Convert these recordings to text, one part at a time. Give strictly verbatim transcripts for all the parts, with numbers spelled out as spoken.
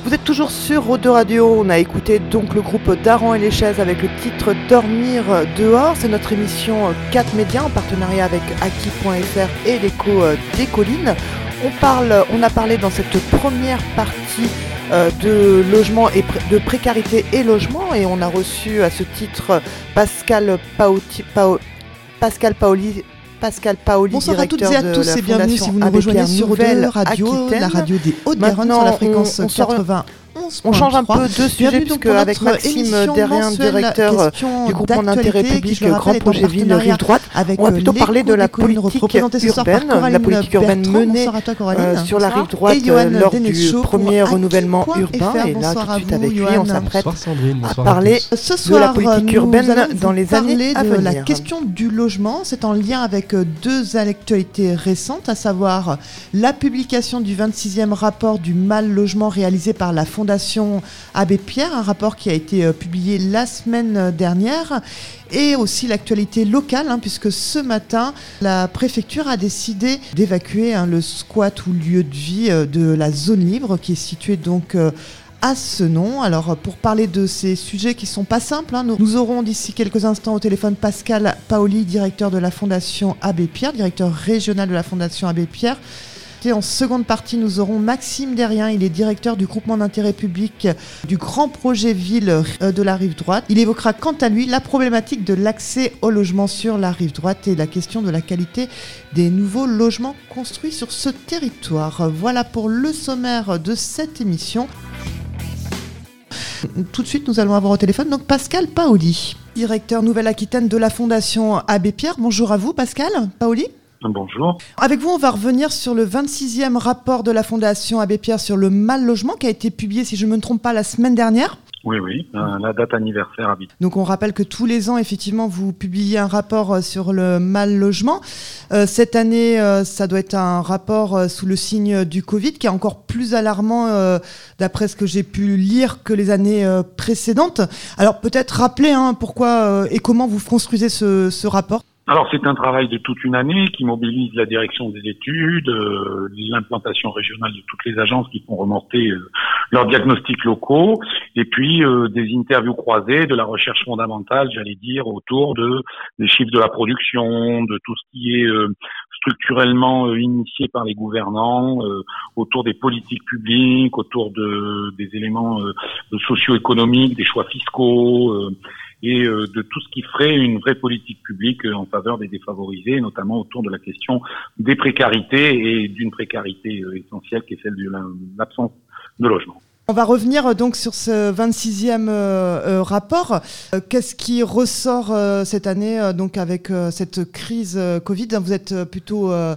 Vous êtes toujours sur Eau de Radio, on a écouté donc le groupe Daran et les Chaises avec le titre Dormir dehors. C'est notre émission quatre Médias en partenariat avec Aki point F R et l'écho des collines. On, parle, on a parlé dans cette première partie euh, de logement et pr- de précarité et logement, et on a reçu à ce titre Pascal Paoti, Pao, Pascal Paoli. Pascal Paoli, bonsoir à toutes et à tous et bienvenue si vous nous Abbé rejoignez Pierre sur Nouvelle Radio, la radio des Hautes-Garonne sur la fréquence on, on quatre-vingts. On change un peu de sujet puisque avec Maxime Derrien, directeur du groupement d'intérêt public Grand Projet Ville Rive Droite, on va plutôt parler de la politique urbaine, la politique urbaine menée euh, sur la Rive Droite euh, lors du premier renouvellement urbain. Et là, tout de suite avec lui, on s'apprête à parler de la politique urbaine dans les années à venir. La question du logement, c'est en lien avec deux actualités récentes, à savoir la publication du vingt-sixième rapport du mal logement réalisé par la Fondation Abbé Pierre, un rapport qui a été euh, publié la semaine dernière, et aussi l'actualité locale, hein, puisque ce matin, la préfecture a décidé d'évacuer hein, le squat ou lieu de vie euh, de la zone libre qui est située donc euh, à Senon. Alors pour parler de ces sujets qui sont pas simples, hein, nous, nous aurons d'ici quelques instants au téléphone Pascal Paoli, directeur de la Fondation Abbé Pierre, directeur régional de la Fondation Abbé Pierre. Et en seconde partie, nous aurons Maxime Derrien, il est directeur du groupement d'intérêt public du Grand Projet Ville de la Rive Droite. Il évoquera quant à lui la problématique de l'accès au logement sur la Rive Droite et la question de la qualité des nouveaux logements construits sur ce territoire. Voilà pour le sommaire de cette émission. Tout de suite, nous allons avoir au téléphone donc Pascal Paoli, directeur Nouvelle-Aquitaine de la Fondation Abbé Pierre. Bonjour à vous Pascal Paoli. Bonjour. Avec vous, on va revenir sur le vingt-sixième rapport de la Fondation Abbé Pierre sur le mal logement qui a été publié, si je ne me trompe pas, la semaine dernière. Oui, oui, euh, la date anniversaire habite. Donc on rappelle que tous les ans, effectivement, vous publiez un rapport sur le mal logement. Euh, cette année, euh, ça doit être un rapport euh, sous le signe du Covid qui est encore plus alarmant, euh, d'après ce que j'ai pu lire, que les années euh, précédentes. Alors peut-être rappeler hein, pourquoi euh, et comment vous construisez ce, ce rapport. Alors c'est un travail de toute une année qui mobilise la direction des études, euh, l'implantation régionale de toutes les agences qui font remonter euh, leurs diagnostics locaux, et puis euh, des interviews croisées, de la recherche fondamentale, j'allais dire, autour de des chiffres de la production, de tout ce qui est euh, structurellement euh, initié par les gouvernants, euh, autour des politiques publiques, autour de des éléments euh, socio-économiques, des choix fiscaux. Euh, et euh, de tout ce qui ferait une vraie politique publique euh, en faveur des défavorisés, notamment autour de la question des précarités et d'une précarité euh, essentielle qui est celle de la, l'absence de logement. On va revenir donc sur ce vingt-sixième euh, euh, rapport. Euh, qu'est-ce qui ressort euh, cette année euh, donc avec euh, cette crise euh, Covid ? Vous êtes plutôt euh,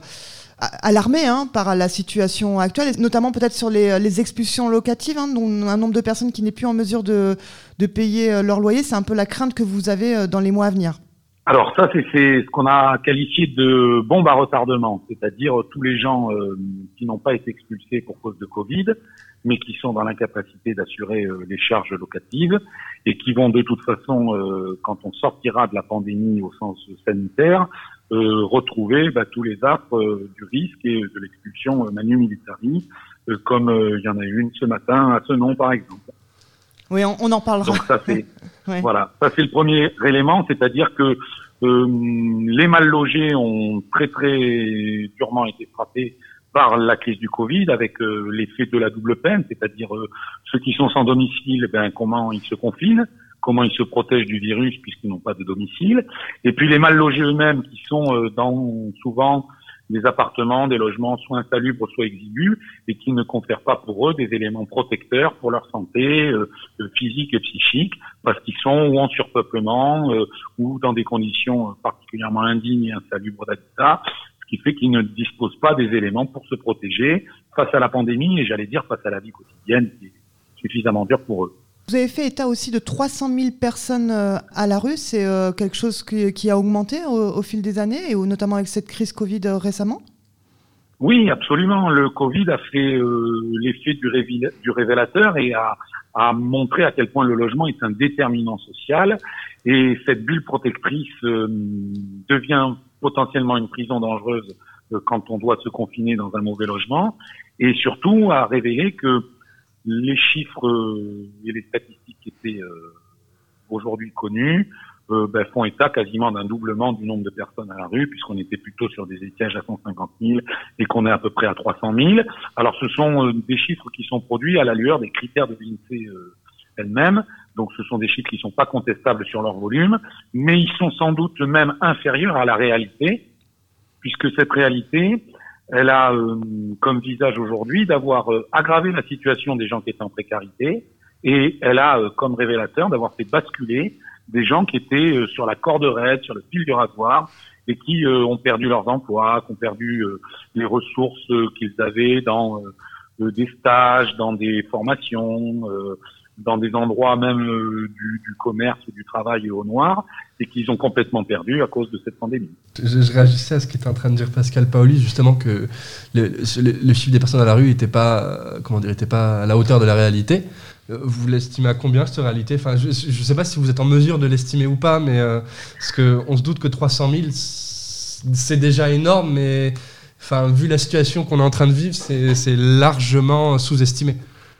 alarmé hein, par la situation actuelle, notamment peut-être sur les, les expulsions locatives, hein, dont un nombre de personnes qui n'est plus en mesure de, de payer leur loyer. C'est un peu la crainte que vous avez dans les mois à venir. Alors ça, c'est, c'est ce qu'on a qualifié de bombe à retardement, c'est-à-dire tous les gens euh, qui n'ont pas été expulsés pour cause de Covid, mais qui sont dans l'incapacité d'assurer euh, les charges locatives et qui vont de toute façon, euh, quand on sortira de la pandémie au sens sanitaire, Euh, retrouver bah, tous les affres euh, du risque et de l'expulsion euh, manu militari, euh, comme il euh, y en a une ce matin à Senon par exemple. Oui, on, on en parlera. Donc ça c'est ouais. voilà, ça c'est le premier élément, c'est-à-dire que euh, les mal logés ont très très durement été frappés par la crise du Covid, avec euh, l'effet de la double peine, c'est-à-dire euh, ceux qui sont sans domicile, ben comment ils se confinent, comment ils se protègent du virus puisqu'ils n'ont pas de domicile, et puis les mal logés eux-mêmes qui sont euh, dans souvent des appartements, des logements soit insalubres, soit exigus, et qui ne confèrent pas pour eux des éléments protecteurs pour leur santé euh, physique et psychique, parce qu'ils sont ou en surpeuplement, euh, ou dans des conditions particulièrement indignes et insalubres d'habitat, ce qui fait qu'ils ne disposent pas des éléments pour se protéger face à la pandémie, et j'allais dire face à la vie quotidienne qui est suffisamment dure pour eux. Vous avez fait état aussi de trois cent mille personnes à la rue. C'est euh, quelque chose qui, qui a augmenté au, au fil des années, et notamment avec cette crise Covid euh, récemment ? Oui, absolument. Le Covid a fait euh, l'effet du, révéla- du révélateur et a, a montré à quel point le logement est un déterminant social. Et cette bulle protectrice euh, devient potentiellement une prison dangereuse euh, quand on doit se confiner dans un mauvais logement. Et surtout a révélé que les chiffres euh, et les statistiques qui étaient euh, aujourd'hui connues euh, ben, font état quasiment d'un doublement du nombre de personnes à la rue, puisqu'on était plutôt sur des étiages à cent cinquante mille et qu'on est à peu près à trois cent mille. Alors ce sont euh, des chiffres qui sont produits à la lueur des critères de l'INSEE euh, elle-même. Donc ce sont des chiffres qui ne sont pas contestables sur leur volume, mais ils sont sans doute même inférieurs à la réalité, puisque cette réalité, elle a euh, comme visage aujourd'hui d'avoir euh, aggravé la situation des gens qui étaient en précarité, et elle a euh, comme révélateur d'avoir fait basculer des gens qui étaient euh, sur la corde raide, sur le fil du rasoir, et qui euh, ont perdu leurs emplois, qui ont perdu euh, les ressources euh, qu'ils avaient dans euh, des stages, dans des formations, euh, dans des endroits même euh, du, du commerce ou du travail au noir, et qu'ils ont complètement perdu à cause de cette pandémie. Je, je réagissais à ce qu'était en train de dire Pascal Paoli, justement que le, le, le chiffre des personnes à la rue n'était pas, comment dire, était pas à la hauteur de la réalité. Vous l'estimez à combien cette réalité ? Enfin, je ne sais pas si vous êtes en mesure de l'estimer ou pas, mais euh, parce qu'on se doute que trois cent mille, c'est déjà énorme, mais enfin, vu la situation qu'on est en train de vivre, c'est, c'est largement sous-estimé.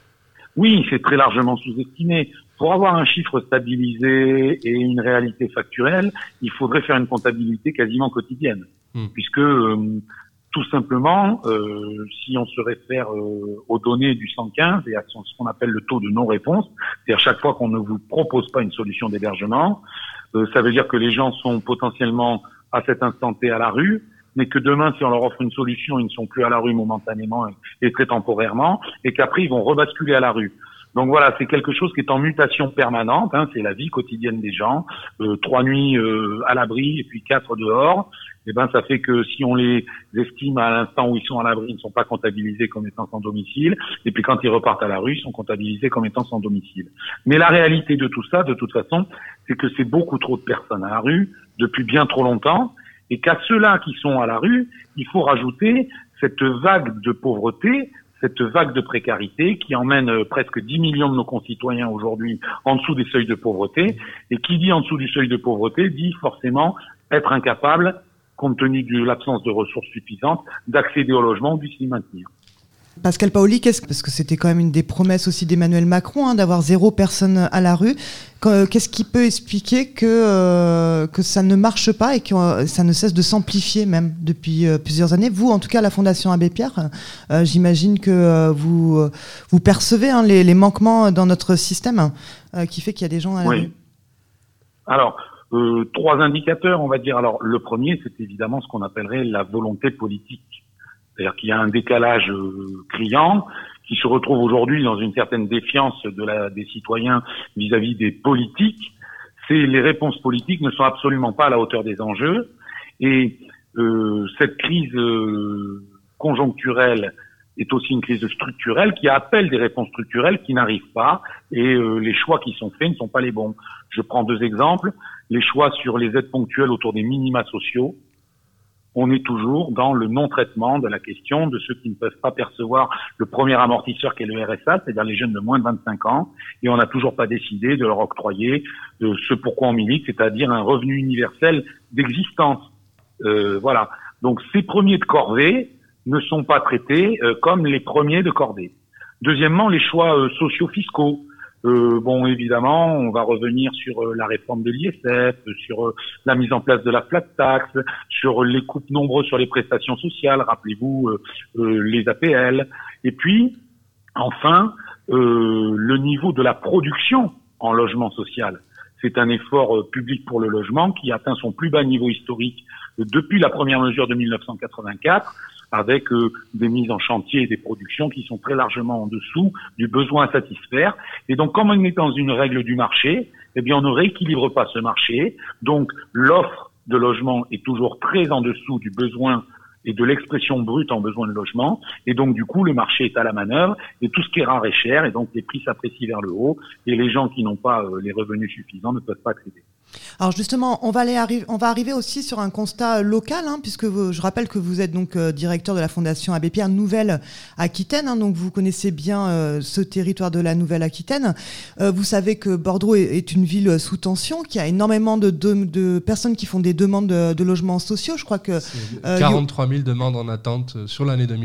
Oui, c'est très largement sous-estimé. Pour avoir un chiffre stabilisé et une réalité factuelle, il faudrait faire une comptabilité quasiment quotidienne, mmh. puisque euh, tout simplement, euh, si on se réfère euh, aux données du cent quinze et à ce qu'on appelle le taux de non-réponse, c'est-à-dire chaque fois qu'on ne vous propose pas une solution d'hébergement, euh, ça veut dire que les gens sont potentiellement à cet instant T à la rue, mais que demain, si on leur offre une solution, ils ne sont plus à la rue momentanément et, et très temporairement, et qu'après, ils vont rebasculer à la rue. Donc voilà, c'est quelque chose qui est en mutation permanente, hein, c'est la vie quotidienne des gens, euh, trois nuits euh, à l'abri et puis quatre dehors. Et ben ça fait que si on les estime à l'instant où ils sont à l'abri, ils ne sont pas comptabilisés comme étant sans domicile, et puis quand ils repartent à la rue, ils sont comptabilisés comme étant sans domicile. Mais la réalité de tout ça, de toute façon, c'est que c'est beaucoup trop de personnes à la rue depuis bien trop longtemps, et qu'à ceux-là qui sont à la rue, il faut rajouter cette vague de pauvreté, cette vague de précarité qui emmène presque dix millions de nos concitoyens aujourd'hui en dessous des seuils de pauvreté, et qui dit en dessous du seuil de pauvreté dit forcément être incapable, compte tenu de l'absence de ressources suffisantes, d'accéder au logement ou de s'y maintenir. Pascal Paoli, qu'est-ce, parce que c'était quand même une des promesses aussi d'Emmanuel Macron, hein, d'avoir zéro personne à la rue. Qu'est-ce qui peut expliquer que, euh, que ça ne marche pas et que euh, ça ne cesse de s'amplifier même depuis euh, plusieurs années ? Vous, en tout cas, la Fondation Abbé Pierre, euh, j'imagine que euh, vous, euh, vous percevez hein, les, les manquements dans notre système euh, qui fait qu'il y a des gens à la oui. rue. Alors, euh, trois indicateurs, on va dire. Alors, le premier, c'est évidemment ce qu'on appellerait la volonté politique. C'est-à-dire qu'il y a un décalage euh, criant qui se retrouve aujourd'hui dans une certaine défiance de la, des citoyens vis-à-vis des politiques. C'est les réponses politiques ne sont absolument pas à la hauteur des enjeux, et euh, cette crise euh, conjoncturelle est aussi une crise structurelle qui appelle des réponses structurelles qui n'arrivent pas, et euh, les choix qui sont faits ne sont pas les bons. Je prends deux exemples. Les choix sur les aides ponctuelles autour des minima sociaux. On est toujours dans le non-traitement de la question de ceux qui ne peuvent pas percevoir le premier amortisseur qu'est le R S A, c'est-à-dire les jeunes de moins de vingt-cinq ans, et on n'a toujours pas décidé de leur octroyer de ce pourquoi on milite, c'est-à-dire un revenu universel d'existence. Euh, voilà. Donc ces premiers de corvée ne sont pas traités euh, comme les premiers de cordée. Deuxièmement, les choix euh, socio-fiscaux. Euh, bon, évidemment, on va revenir sur euh, la réforme de l'I S F, sur euh, la mise en place de la flat tax, sur les coupes nombreuses sur les prestations sociales, rappelez-vous euh, euh, les A P L. Et puis, enfin, euh, le niveau de la production en logement social. C'est un effort euh, public pour le logement qui atteint son plus bas niveau historique euh, depuis la première mesure de mille neuf cent quatre-vingt-quatre, avec euh, des mises en chantier et des productions qui sont très largement en dessous du besoin à satisfaire. Et donc, comme on est dans une règle du marché, eh bien, on ne rééquilibre pas ce marché. Donc, l'offre de logement est toujours très en dessous du besoin et de l'expression brute en besoin de logement. Et donc, du coup, le marché est à la manœuvre et tout ce qui est rare est cher. Et donc, les prix s'apprécient vers le haut et les gens qui n'ont pas euh, les revenus suffisants ne peuvent pas accéder. Alors justement, on va, aller arri- on va arriver aussi sur un constat local, hein, puisque vous, je rappelle que vous êtes donc euh, directeur de la Fondation Abbé Pierre Nouvelle-Aquitaine, hein, donc vous connaissez bien euh, ce territoire de la Nouvelle-Aquitaine. Euh, vous savez que Bordeaux est, est une ville sous tension, qui a énormément de, de, de personnes qui font des demandes de, de logements sociaux. Je crois que euh, quarante-trois mille demandes en attente sur l'année deux mille vingt.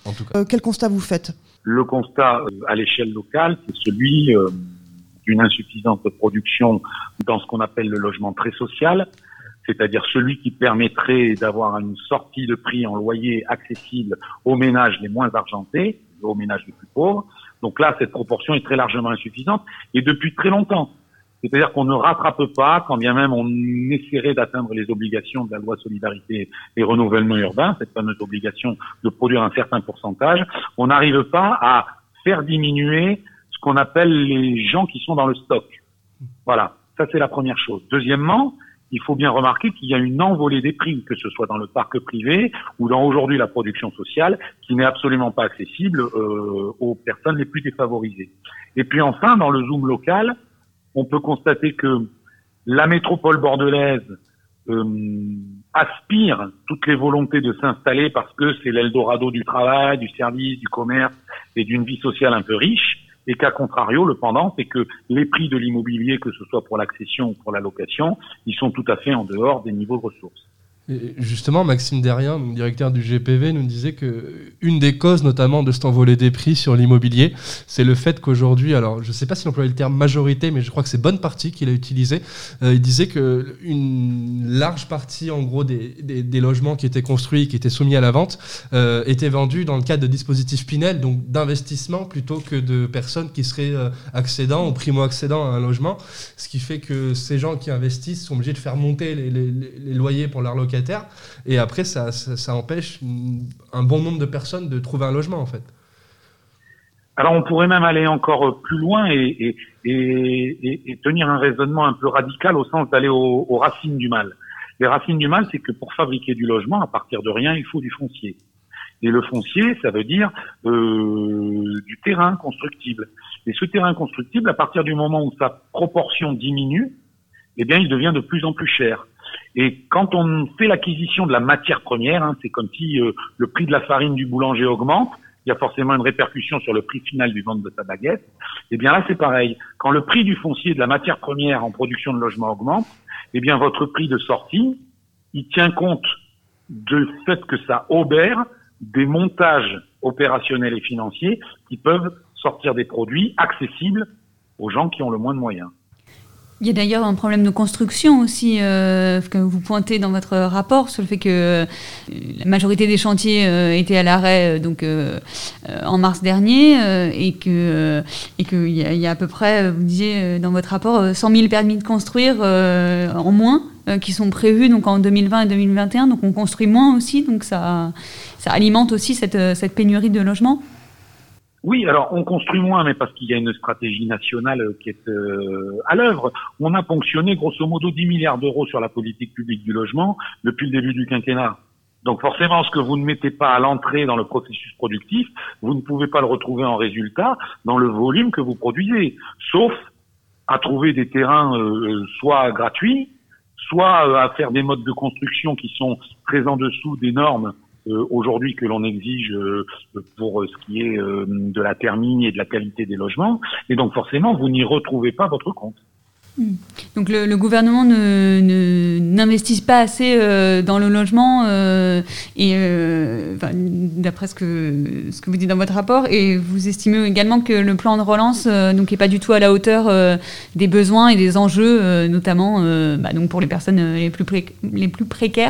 en tout cas. Euh, quel constat vous faites ? Le constat euh, à l'échelle locale, c'est celui euh, d'une insuffisance de production dans ce qu'on appelle le logement très social, c'est-à-dire celui qui permettrait d'avoir une sortie de prix en loyer accessible aux ménages les moins argentés, aux ménages les plus pauvres. Donc là, cette proportion est très largement insuffisante et depuis très longtemps. C'est-à-dire qu'on ne rattrape pas, quand bien même on essaierait d'atteindre les obligations de la loi solidarité et renouvellement urbain, cette fameuse obligation de produire un certain pourcentage, on n'arrive pas à faire diminuer ce qu'on appelle les gens qui sont dans le stock. Voilà, ça c'est la première chose. Deuxièmement, il faut bien remarquer qu'il y a une envolée des prix, que ce soit dans le parc privé ou dans aujourd'hui la production sociale, qui n'est absolument pas accessible euh, aux personnes les plus défavorisées. Et puis enfin, dans le zoom local, on peut constater que la métropole bordelaise euh, aspire toutes les volontés de s'installer parce que c'est l'Eldorado du travail, du service, du commerce et d'une vie sociale un peu riche. Et qu'à contrario, le pendant, c'est que les prix de l'immobilier, que ce soit pour l'accession ou pour la location, ils sont tout à fait en dehors des niveaux de ressources. Et justement, Maxime Derrien, donc directeur du G P V, nous disait qu'une des causes notamment de cet envolé des prix sur l'immobilier, c'est le fait qu'aujourd'hui, alors je ne sais pas s'il employait le terme majorité, mais je crois que c'est bonne partie qu'il a utilisé, euh, il disait qu'une large partie en gros des, des, des logements qui étaient construits, qui étaient soumis à la vente, euh, étaient vendus dans le cadre de dispositifs Pinel, donc d'investissement plutôt que de personnes qui seraient euh, accédants ou primo-accédants à un logement, ce qui fait que ces gens qui investissent sont obligés de faire monter les, les, les loyers pour leurs locataires. Et après, ça, ça, ça empêche un bon nombre de personnes de trouver un logement, en fait. Alors, on pourrait même aller encore plus loin et, et, et, et tenir un raisonnement un peu radical au sens d'aller aux, aux racines du mal. Les racines du mal, c'est que pour fabriquer du logement, à partir de rien, il faut du foncier. Et le foncier, ça veut dire euh, du terrain constructible. Et ce terrain constructible, à partir du moment où sa proportion diminue, eh bien, il devient de plus en plus cher. Et quand on fait l'acquisition de la matière première, hein, c'est comme si euh, le prix de la farine du boulanger augmente, il y a forcément une répercussion sur le prix final du ventre de sa baguette. Et bien là, c'est pareil. Quand le prix du foncier de la matière première en production de logement augmente, eh bien votre prix de sortie, il tient compte du fait que ça obère des montages opérationnels et financiers qui peuvent sortir des produits accessibles aux gens qui ont le moins de moyens. Il y a d'ailleurs un problème de construction aussi euh, que vous pointez dans votre rapport sur le fait que euh, la majorité des chantiers euh, étaient à l'arrêt euh, donc euh, euh, en mars dernier euh, et que euh, et qu'il y, y a à peu près, vous disiez euh, dans votre rapport, cent mille permis de construire euh, en moins euh, qui sont prévus donc en deux mille vingt et deux mille vingt et un, donc on construit moins aussi, donc ça ça alimente aussi cette cette pénurie de logements. Oui, alors on construit moins, mais parce qu'il y a une stratégie nationale qui est euh, à l'œuvre. On a ponctionné grosso modo dix milliards d'euros sur la politique publique du logement depuis le début du quinquennat. Donc forcément, ce que vous ne mettez pas à l'entrée dans le processus productif, vous ne pouvez pas le retrouver en résultat dans le volume que vous produisez, sauf à trouver des terrains euh, soit gratuits, soit euh, à faire des modes de construction qui sont très en dessous des normes Euh, aujourd'hui que l'on exige euh, pour euh, ce qui est euh, de la thermie et de la qualité des logements. Et donc forcément, vous n'y retrouvez pas votre compte. Mmh. Donc le, le gouvernement ne, ne, n'investit pas assez euh, dans le logement euh, et euh, enfin, d'après ce que, ce que vous dites dans votre rapport, et vous estimez également que le plan de relance euh, donc n'est pas du tout à la hauteur euh, des besoins et des enjeux, euh, notamment euh, bah, donc pour les personnes les plus, pré- les plus précaires.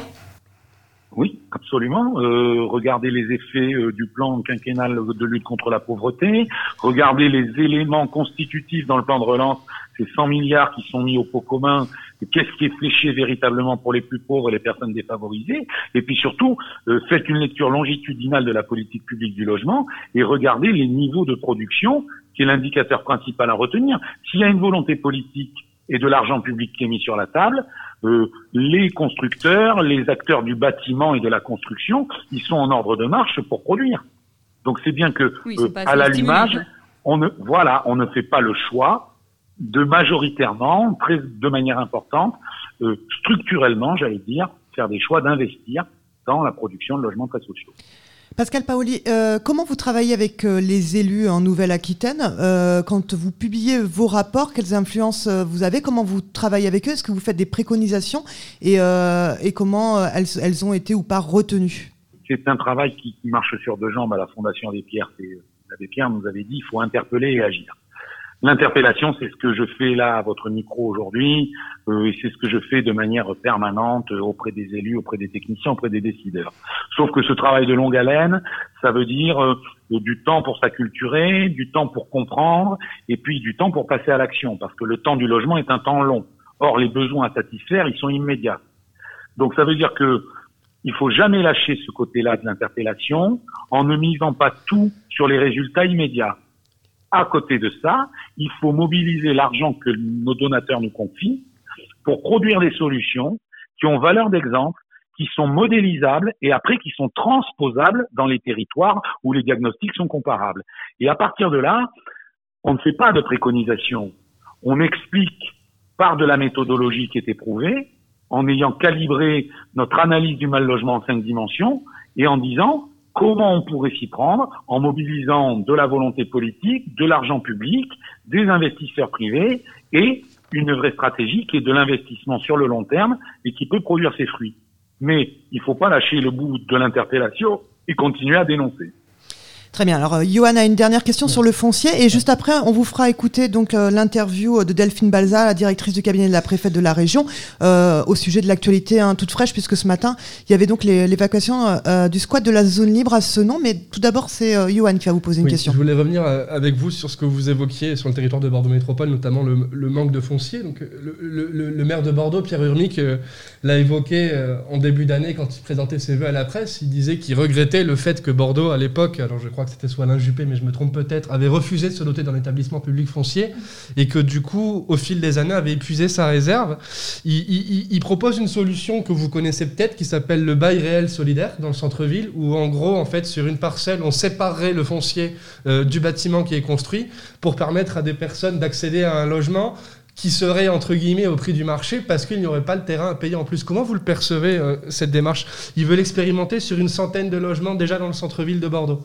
Oui, absolument. Euh, regardez les effets euh, du plan quinquennal de lutte contre la pauvreté. Regardez les éléments constitutifs dans le plan de relance, ces cent milliards qui sont mis au pot commun. Qu'est-ce qui est fléché véritablement pour les plus pauvres et les personnes défavorisées? Et puis surtout, euh, faites une lecture longitudinale de la politique publique du logement et regardez les niveaux de production, qui est l'indicateur principal à retenir. S'il y a une volonté politique et de l'argent public qui est mis sur la table, euh, les constructeurs, les acteurs du bâtiment et de la construction, ils sont en ordre de marche pour produire. Donc c'est bien que oui, euh, à l'allumage, on ne voilà, on ne fait pas le choix de majoritairement, très de manière importante, euh, structurellement, j'allais dire, faire des choix d'investir dans la production de logements très sociaux. Pascal Paoli, euh, comment vous travaillez avec euh, les élus en Nouvelle-Aquitaine euh, quand vous publiez vos rapports? Quelles influences euh, vous avez? Comment vous travaillez avec eux? Est-ce que vous faites des préconisations et, euh, et comment euh, elles, elles ont été ou pas retenues? c'est un travail qui, qui marche sur deux jambes à la Fondation Abbé Pierre. C'est, l'Abbé Pierre nous avait dit, il faut interpeller et agir. L'interpellation, c'est ce que je fais là à votre micro aujourd'hui, euh, et c'est ce que je fais de manière permanente auprès des élus, auprès des techniciens, auprès des décideurs. Sauf que ce travail de longue haleine, ça veut dire euh, du temps pour s'acculturer, du temps pour comprendre, et puis du temps pour passer à l'action, parce que le temps du logement est un temps long. Or, les besoins à satisfaire, ils sont immédiats. Donc, ça veut dire que il faut jamais lâcher ce côté-là de l'interpellation en ne misant pas tout sur les résultats immédiats. À côté de ça, il faut mobiliser l'argent que nos donateurs nous confient pour produire des solutions qui ont valeur d'exemple, qui sont modélisables et après qui sont transposables dans les territoires où les diagnostics sont comparables. Et à partir de là, on ne fait pas de préconisation. On explique par de la méthodologie qui est éprouvée, en ayant calibré notre analyse du mal-logement en cinq dimensions et en disant comment on pourrait s'y prendre en mobilisant de la volonté politique, de l'argent public, des investisseurs privés et une vraie stratégie qui est de l'investissement sur le long terme et qui peut produire ses fruits. Mais il ne faut pas lâcher le bout de l'interpellation et continuer à dénoncer. Très bien. Alors, euh, Johan a une dernière question ouais. sur le foncier. Et juste après, on vous fera écouter donc euh, l'interview de Delphine Balza, la directrice du cabinet de la préfète de la région, euh, au sujet de l'actualité hein, toute fraîche, puisque ce matin, il y avait donc les, l'évacuation euh, du squat de la zone libre à Senon. Mais tout d'abord, c'est euh, Johan qui va vous poser une oui, question. Je voulais revenir avec vous sur ce que vous évoquiez sur le territoire de Bordeaux Métropole, notamment le, le manque de foncier. Donc, le, le, le maire de Bordeaux, Pierre Urmic, euh, l'a évoqué euh, en début d'année quand il présentait ses vœux à la presse. Il disait qu'il regrettait le fait que Bordeaux, à l'époque, alors je crois que c'était soit Alain Juppé, mais je me trompe peut-être, avait refusé de se doter d'un établissement public foncier et que du coup, au fil des années, avait épuisé sa réserve. Il, il, il propose une solution que vous connaissez peut-être qui s'appelle le bail réel solidaire dans le centre-ville où en gros, en fait, sur une parcelle, on séparerait le foncier euh, du bâtiment qui est construit pour permettre à des personnes d'accéder à un logement qui serait entre guillemets au prix du marché parce qu'il n'y aurait pas le terrain à payer en plus. Comment vous le percevez, euh, cette démarche ? Il veut l'expérimenter sur une centaine de logements déjà dans le centre-ville de Bordeaux.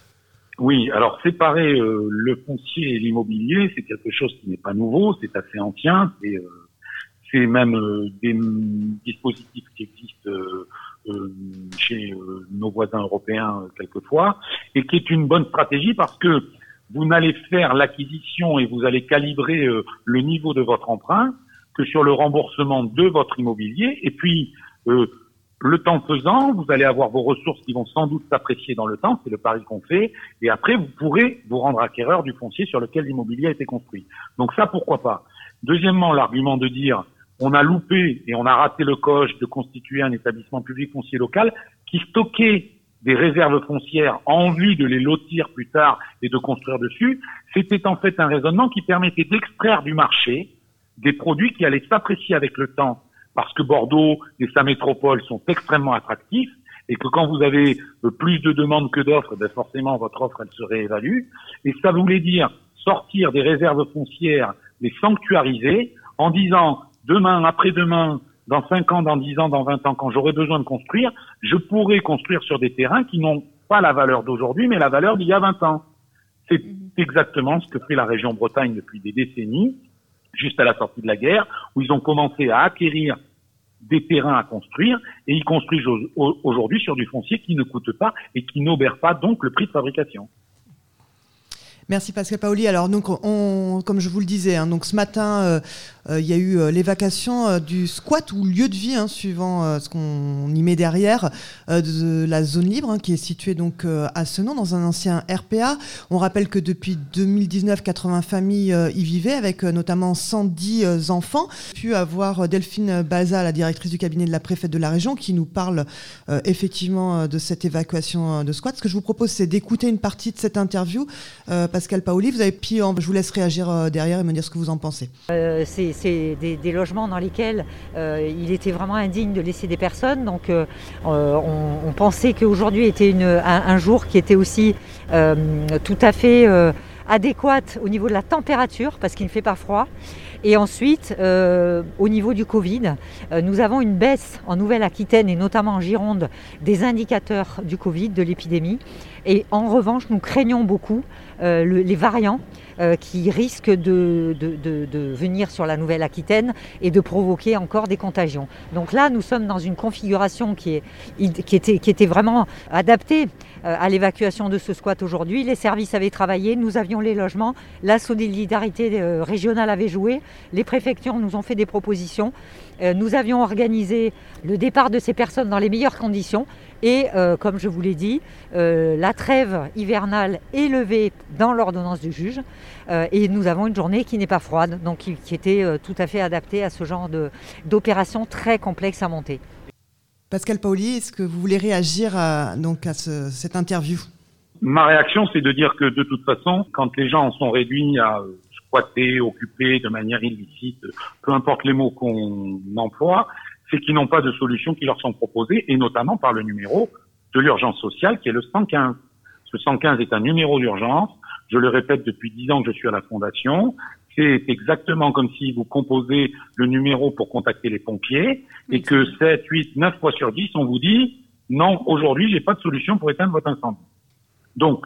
Oui, alors séparer euh, le foncier et l'immobilier, c'est quelque chose qui n'est pas nouveau, c'est assez ancien, c'est, euh, c'est même euh, des dispositifs qui existent euh, euh, chez euh, nos voisins européens euh, quelquefois, et qui est une bonne stratégie parce que vous n'allez faire l'acquisition et vous allez calibrer euh, le niveau de votre emprunt que sur le remboursement de votre immobilier, et puis euh, le temps faisant, vous allez avoir vos ressources qui vont sans doute s'apprécier dans le temps, c'est le pari qu'on fait, et après vous pourrez vous rendre acquéreur du foncier sur lequel l'immobilier a été construit. Donc ça, pourquoi pas. Deuxièmement, l'argument de dire on a loupé et on a raté le coche de constituer un établissement public foncier local qui stockait des réserves foncières en vue de les lotir plus tard et de construire dessus, c'était en fait un raisonnement qui permettait d'extraire du marché des produits qui allaient s'apprécier avec le temps, parce que Bordeaux et sa métropole sont extrêmement attractifs et que quand vous avez plus de demandes que d'offres, ben forcément votre offre elle se réévalue. Et ça voulait dire sortir des réserves foncières, les sanctuariser en disant demain, après-demain, dans cinq ans, dans dix ans, dans vingt ans, quand j'aurai besoin de construire, je pourrai construire sur des terrains qui n'ont pas la valeur d'aujourd'hui mais la valeur d'il y a vingt ans. C'est exactement ce que fait la région Bretagne depuis des décennies, juste à la sortie de la guerre, où ils ont commencé à acquérir des terrains à construire, et ils construisent aujourd'hui sur du foncier qui ne coûte pas et qui n'obère pas donc le prix de fabrication. Merci Pascal Paoli. Alors donc, on, comme je vous le disais, hein, donc ce matin, euh, euh, il y a eu euh, l'évacuation euh, du squat ou lieu de vie, hein, suivant euh, ce qu'on y met derrière, euh, de la zone libre, hein, qui est située donc euh, à Senon, dans un ancien R P A. On rappelle que depuis deux mille dix-neuf, quatre-vingts familles euh, y vivaient, avec euh, notamment cent dix euh, enfants. Puis avoir euh, Delphine Balza, la directrice du cabinet de la préfète de la région, qui nous parle euh, effectivement euh, de cette évacuation euh, de squat. Ce que je vous propose, c'est d'écouter une partie de cette interview. Euh, Pascal Paoli, vous avez puis je vous laisse réagir euh, derrière et me dire ce que vous en pensez. Euh, c'est c'est des, des logements dans lesquels euh, il était vraiment indigne de laisser des personnes. Donc euh, on, on pensait qu'aujourd'hui était une, un, un jour qui était aussi euh, tout à fait euh, adéquate au niveau de la température, parce qu'il ne fait pas froid. Et ensuite, euh, au niveau du Covid, euh, nous avons une baisse en Nouvelle-Aquitaine et notamment en Gironde des indicateurs du Covid, de l'épidémie. Et en revanche, nous craignons beaucoup euh, le, les variants euh, qui risquent de, de, de, de venir sur la Nouvelle-Aquitaine et de provoquer encore des contagions. Donc là, nous sommes dans une configuration qui, est, qui, était, qui était vraiment adaptée euh, à l'évacuation de ce squat aujourd'hui. Les services avaient travaillé, nous avions les logements, la solidarité euh, régionale avait joué, les préfectures nous ont fait des propositions. Euh, nous avions organisé le départ de ces personnes dans les meilleures conditions. Et euh, comme je vous l'ai dit, euh, la trêve hivernale est levée dans l'ordonnance du juge euh, et nous avons une journée qui n'est pas froide, donc qui, qui était euh, tout à fait adaptée à ce genre de, d'opération très complexe à monter. Pascal Paoli, est-ce que vous voulez réagir à, donc à ce, cette interview ? Ma réaction, c'est de dire que de toute façon, quand les gens sont réduits à squatter, occuper de manière illicite, peu importe les mots qu'on emploie, c'est qu'ils n'ont pas de solution qui leur sont proposées, et notamment par le numéro de l'urgence sociale qui est le cent quinze. Ce cent quinze est un numéro d'urgence, je le répète depuis dix ans que je suis à la Fondation, c'est exactement comme si vous composez le numéro pour contacter les pompiers, et que sept, huit, neuf fois sur dix, on vous dit « Non, aujourd'hui, j'ai pas de solution pour éteindre votre incendie ». Donc,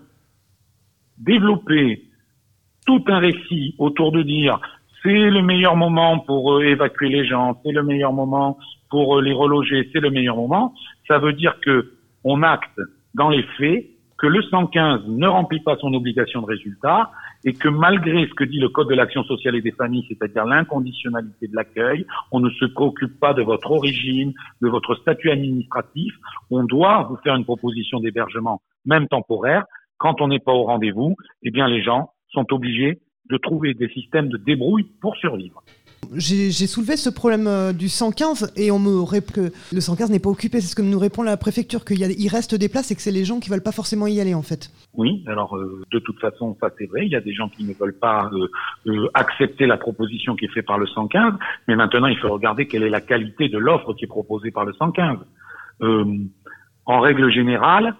développer tout un récit autour de dire c'est le meilleur moment pour euh, évacuer les gens, c'est le meilleur moment pour euh, les reloger, c'est le meilleur moment, ça veut dire que on acte dans les faits que le cent quinze ne remplit pas son obligation de résultat et que malgré ce que dit le Code de l'action sociale et des familles, c'est-à-dire l'inconditionnalité de l'accueil, on ne se préoccupe pas de votre origine, de votre statut administratif, on doit vous faire une proposition d'hébergement, même temporaire. Quand on n'est pas au rendez-vous, eh bien les gens sont obligés de trouver des systèmes de débrouille pour survivre. J'ai, j'ai soulevé ce problème euh, du cent quinze et on me répond que le cent quinze n'est pas occupé. C'est ce que nous répond la préfecture, qu'il y a, il reste des places et que c'est les gens qui veulent pas forcément y aller en fait. Oui, alors euh, de toute façon, ça c'est vrai. Il y a des gens qui ne veulent pas euh, euh, accepter la proposition qui est faite par le cent quinze. Mais maintenant, il faut regarder quelle est la qualité de l'offre qui est proposée par le cent quinze. Euh, en règle générale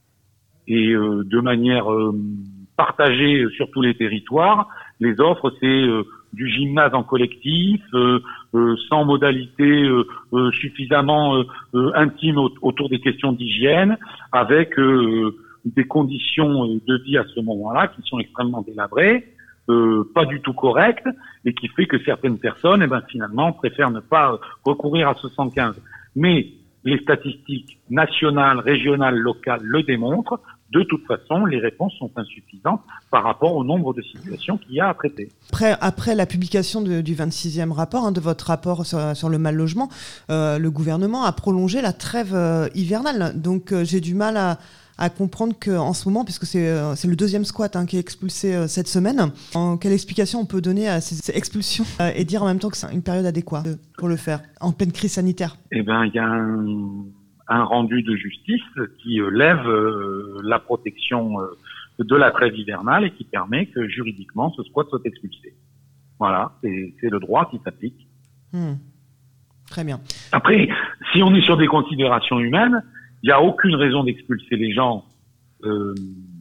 et euh, de manière euh, partagée sur tous les territoires, les offres c'est euh, du gymnase en collectif, euh, euh, sans modalité euh, euh, suffisamment euh, euh, intime au- autour des questions d'hygiène, avec euh, des conditions de vie à ce moment-là qui sont extrêmement délabrées, euh, pas du tout correctes, et qui fait que certaines personnes, eh ben, finalement, préfèrent ne pas recourir à ce cent quinze. Mais les statistiques nationales, régionales, locales le démontrent. De toute façon, les réponses sont insuffisantes par rapport au nombre de situations qu'il y a à traiter. Après, après la publication de, du vingt-sixième rapport, hein, de votre rapport sur, sur le mal logement, euh, le gouvernement a prolongé la trêve euh, hivernale. Donc euh, j'ai du mal à, à comprendre qu'en ce moment, puisque c'est, euh, c'est le deuxième squat hein, qui est expulsé euh, cette semaine, en, quelle explication on peut donner à ces, ces expulsions euh, et dire en même temps que c'est une période adéquate pour le faire, en pleine crise sanitaire ? Eh ben, il y a un... un rendu de justice qui euh, lève euh, la protection euh, de la trêve hivernale et qui permet que juridiquement ce squat soit expulsé. Voilà, c'est, c'est le droit qui s'applique. Mmh. Très bien. Après, si on est sur des considérations humaines, il n'y a aucune raison d'expulser les gens euh,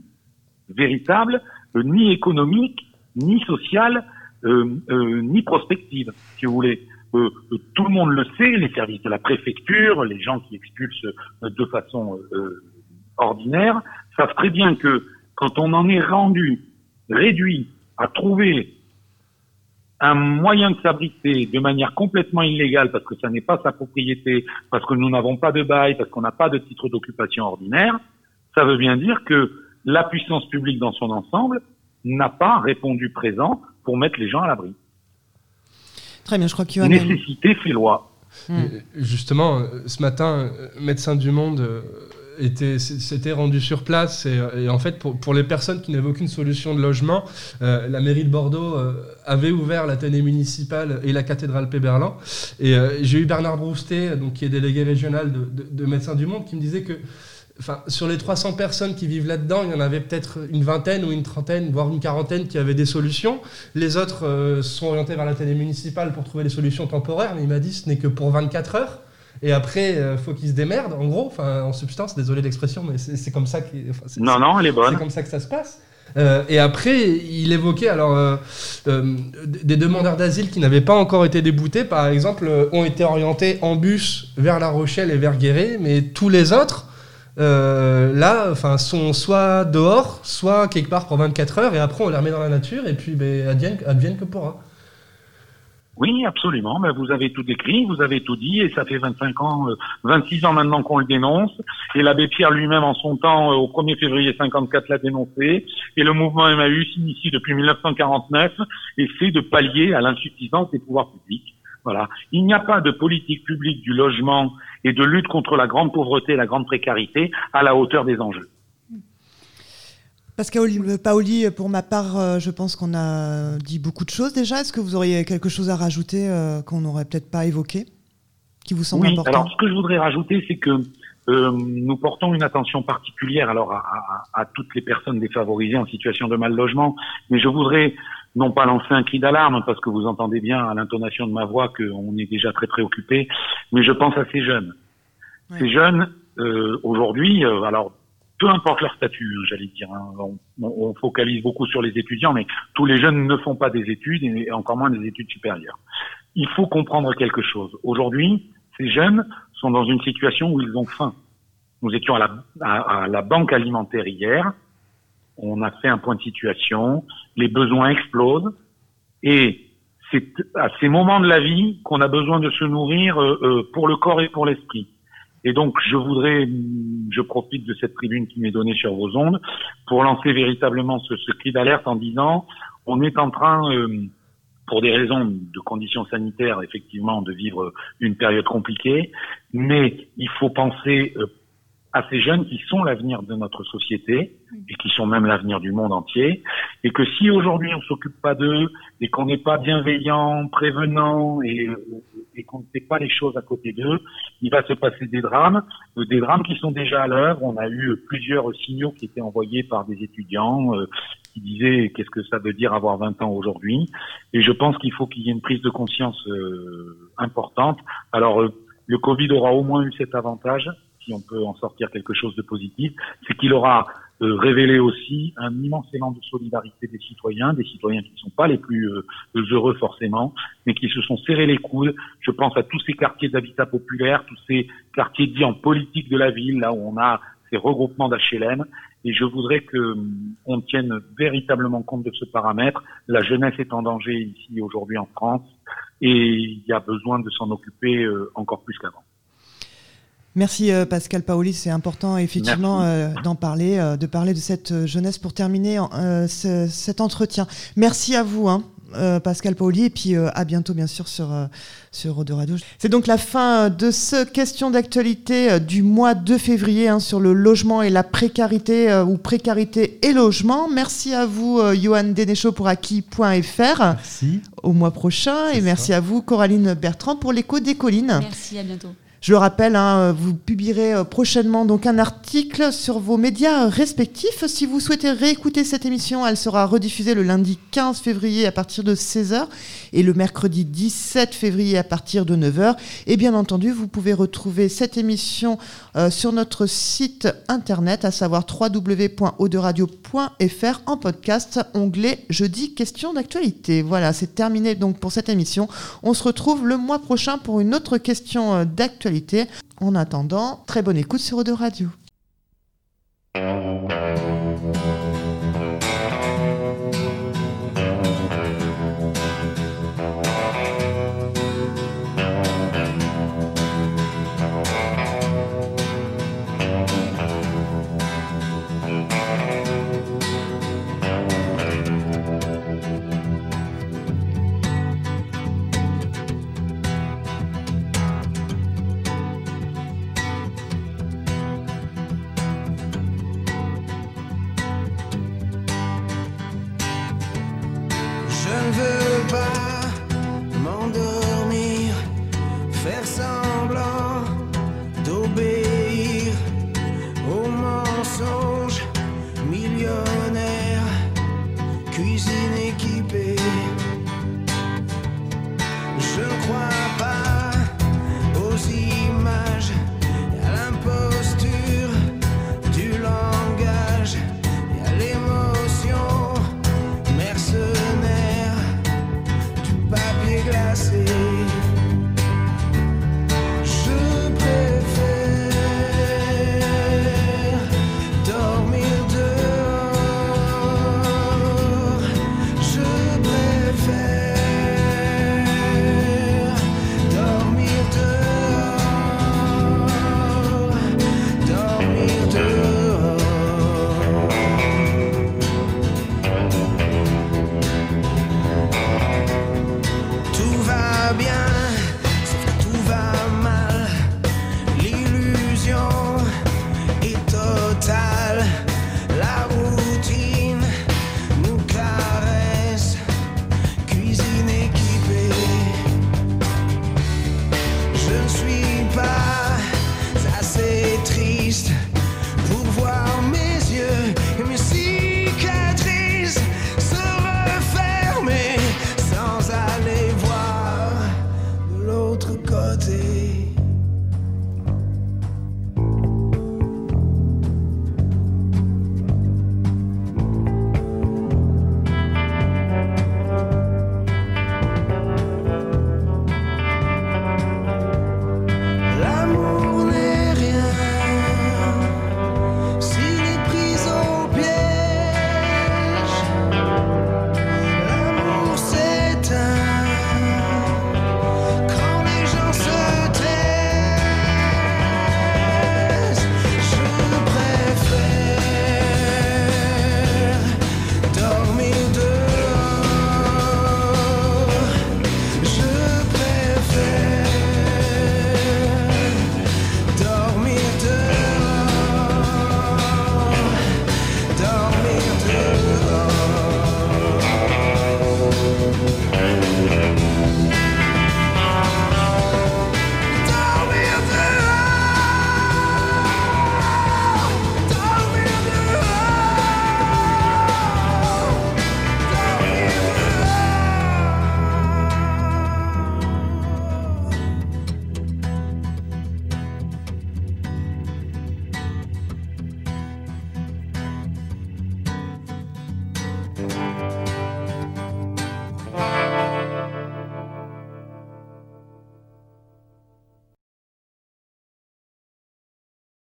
véritables, euh, ni économiques, ni sociales, euh, euh, ni prospectives, si vous voulez. Euh, euh, tout le monde le sait, les services de la préfecture, les gens qui expulsent euh, de façon euh, ordinaire, savent très bien que quand on en est rendu, réduit à trouver un moyen de s'abriter de manière complètement illégale parce que ça n'est pas sa propriété, parce que nous n'avons pas de bail, parce qu'on n'a pas de titre d'occupation ordinaire, ça veut bien dire que la puissance publique dans son ensemble n'a pas répondu présent pour mettre les gens à l'abri. Très bien, je crois qu'il y a nécessité fait loi. Mmh. Justement, ce matin, Médecins du Monde était, s'était rendu sur place et, et en fait, pour, pour les personnes qui n'avaient aucune solution de logement, euh, la mairie de Bordeaux euh, avait ouvert l'Athénée municipale et la cathédrale Péberlan. Et euh, j'ai eu Bernard Broustet, donc, qui est délégué régional de, de, de Médecins du Monde, qui me disait que Enfin, sur les trois cents personnes qui vivent là-dedans, il y en avait peut-être une vingtaine ou une trentaine, voire une quarantaine qui avaient des solutions. Les autres euh, sont orientés vers la télé municipale pour trouver des solutions temporaires, mais il m'a dit que ce n'est que pour vingt-quatre heures. Et après, il euh, faut qu'ils se démerdent, en gros, enfin, en substance, désolé l'expression, mais c'est, c'est comme ça que, enfin, c'est, non, non, elle est bonne. C'est comme ça que ça se passe. Euh, et après, il évoquait alors euh, euh, des demandeurs d'asile qui n'avaient pas encore été déboutés, par exemple, euh, ont été orientés en bus vers La Rochelle et vers Guéret, mais tous les autres, euh, là, enfin, sont soit dehors, soit quelque part pour vingt-quatre heures, et après on les remet dans la nature, et puis ben, advienne, advienne que pourra. Oui, absolument. Ben, vous avez tout décrit, vous avez tout dit, et ça fait vingt-cinq ans, euh, vingt-six ans maintenant qu'on le dénonce. Et l'abbé Pierre lui-même, en son temps, euh, au premier février cinquante-quatre, l'a dénoncé. Et le mouvement Emmaüs s'initie depuis mille neuf cent quarante-neuf, essaie de pallier à l'insuffisance des pouvoirs publics. Voilà. Il n'y a pas de politique publique du logement et de lutte contre la grande pauvreté et la grande précarité à la hauteur des enjeux. Pascal Paoli, pour ma part, je pense qu'on a dit beaucoup de choses déjà. Est-ce que vous auriez quelque chose à rajouter euh, qu'on n'aurait peut-être pas évoqué, qui vous semble oui, important ? Alors, ce que je voudrais rajouter, c'est que euh, nous portons une attention particulière alors à, à, à toutes les personnes défavorisées en situation de mal logement. Mais je voudrais non pas lancer un cri d'alarme, parce que vous entendez bien à l'intonation de ma voix qu'on est déjà très préoccupé, mais je pense à ces jeunes. Ouais. Ces jeunes, euh, aujourd'hui, euh, alors peu importe leur statut, hein, j'allais dire, hein, on, on focalise beaucoup sur les étudiants, mais tous les jeunes ne font pas des études, et encore moins des études supérieures. Il faut comprendre quelque chose. Aujourd'hui, ces jeunes sont dans une situation où ils ont faim. Nous étions à la, à, à la banque alimentaire hier, on a fait un point de situation, les besoins explosent, et c'est à ces moments de la vie qu'on a besoin de se nourrir euh, euh, pour le corps et pour l'esprit. Et donc, je voudrais, je profite de cette tribune qui m'est donnée sur vos ondes pour lancer véritablement ce, ce cri d'alerte en disant, on est en train, euh, pour des raisons de conditions sanitaires, effectivement, de vivre une période compliquée, mais il faut penser euh, à ces jeunes qui sont l'avenir de notre société et qui sont même l'avenir du monde entier, et que si aujourd'hui on s'occupe pas d'eux et qu'on n'est pas bienveillant, prévenant et, et qu'on ne fait pas les choses à côté d'eux, il va se passer des drames, des drames qui sont déjà à l'œuvre. On a eu plusieurs signaux qui étaient envoyés par des étudiants euh, qui disaient qu'est-ce que ça veut dire avoir vingt ans aujourd'hui, et je pense qu'il faut qu'il y ait une prise de conscience euh, importante. Alors euh, le Covid aura au moins eu cet avantage, si on peut en sortir quelque chose de positif, c'est qu'il aura euh, révélé aussi un immense élan de solidarité des citoyens, des citoyens qui ne sont pas les plus euh, heureux forcément, mais qui se sont serrés les coudes. Je pense à tous ces quartiers d'habitat populaire, tous ces quartiers dits en politique de la ville, là où on a ces regroupements d'H L M, et je voudrais que on tienne véritablement compte de ce paramètre. La jeunesse est en danger ici aujourd'hui en France, et il y a besoin de s'en occuper euh, encore plus qu'avant. Merci euh, Pascal Paoli, c'est important effectivement euh, d'en parler, euh, de parler de cette jeunesse pour terminer euh, ce, cet entretien. Merci à vous hein, euh, Pascal Paoli, et puis euh, à bientôt bien sûr sur, euh, sur Eau de Radio. C'est donc la fin de ce question d'actualité euh, du mois de février hein, sur le logement et la précarité euh, ou précarité et logement. Merci à vous euh, Johan Dénéchaud pour acquis point f r. Merci. Au mois prochain, c'est et merci ça. À vous Coraline Bertrand pour l'écho des collines. Merci, à bientôt. Je le rappelle, hein, vous publierez prochainement donc un article sur vos médias respectifs. Si vous souhaitez réécouter cette émission, elle sera rediffusée le lundi quinze février à partir de seize heures et le mercredi dix-sept février à partir de neuf heures. Et bien entendu, vous pouvez retrouver cette émission euh, sur notre site internet, à savoir w w w point eau de radio point f r en podcast, onglet Jeudi questions d'actualité. Voilà, c'est terminé donc pour cette émission. On se retrouve le mois prochain pour une autre question d'actualité. En attendant, très bonne écoute sur Eau de Radio.